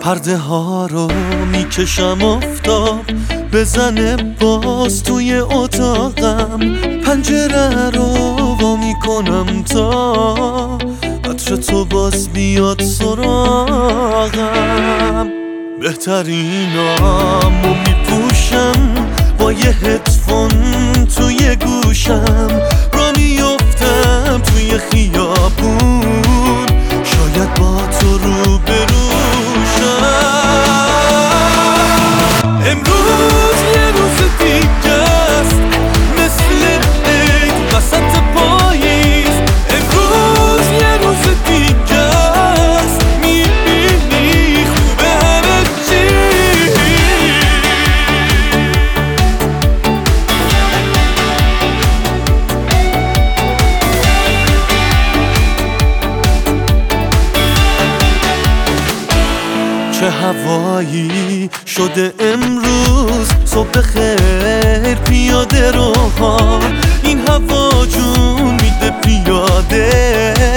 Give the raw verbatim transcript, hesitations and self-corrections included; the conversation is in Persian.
پرده ها رو میکشم آفتاب بزنه باز توی اتاقم، پنجره رو وا میکنم تا عطر تو باز بیاد سراغم. بهترینامو میپوشم با یه هدفون توی گوشم، را میفتم توی خیابون شاید با تو رو بروشم. امروز یه روز دیگه است مثل عید وسط پاییز، امروز یه روز دیگه است میبینی خوبه همه چی. چه هوایی شده امروز، صبح خیر پیاده روها، این هوا جون میده پیاده